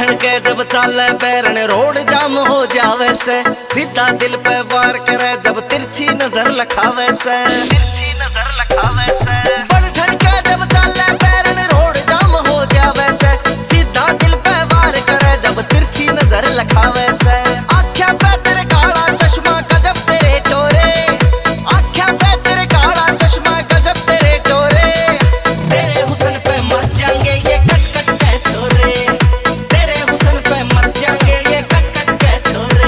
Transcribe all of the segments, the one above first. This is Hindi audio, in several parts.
ठणके जब चाले बैरन रोड जाम हो जावे से, सीधा दिल पे वार करे जब तिरछी नजर लखावे से, तिरछी नजर लखावे से। बड़ ठणके जब चाले बैरन रोड जाम हो जावे से, सीधा दिल पे वार करे जब तिरछी नजर लखावे से। आँखें पे तेरे काला चश्मा गजब तेरे टोरे, आँखें पे तेरे काला चश्मा गजब तेरे टोरे। तेरे हुस्न पे मर जाएंगे ये कट कट के छोरे, तेरे हुस्न पे मर जाएंगे ये कट कट के छोरे।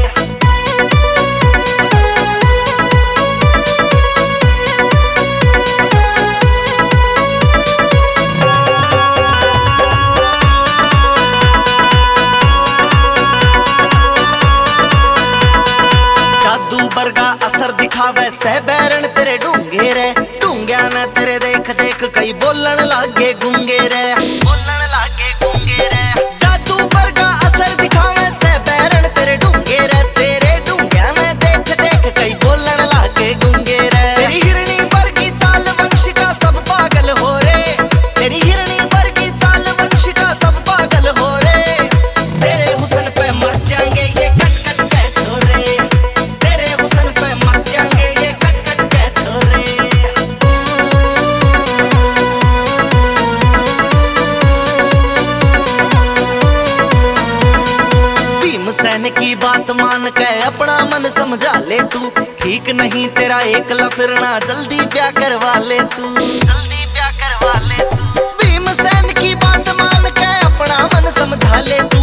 जादू बरगा असर दिखावे से बैरन तेरे ढूंगे रे, ढूंग्या न तेरे देख देख कई बोलन लागे गुंगे रे, बोलन लागे गुंगे रे। जादू बरगा असर दिखावे से बैरन तेरे ढूंगे रे, तेरे ढूंग्या न देख देख कई बोलन लागे गुंगे रे। तेरी हिरनी बरगी चाल वंशिका सब पागल हो रे, तेरी हिरनी बरगी चाल वंशिका सब पागल हो रे। तेरे हुस्न पे मर जाएंगे ये कट कट के छोरे, तेरे हुस्न पे मर जाएंगे ये कट कट के छोरे। भीमसेन की बात मान के अपना मन समझा ले तू, ठीक नहीं तेरा एकला फिरना जल्दी ब्याह करवा ले तू, जल्दी ब्याह करवा ले तू। भीमसेन की बात मान के अपना मन समझा ले तू।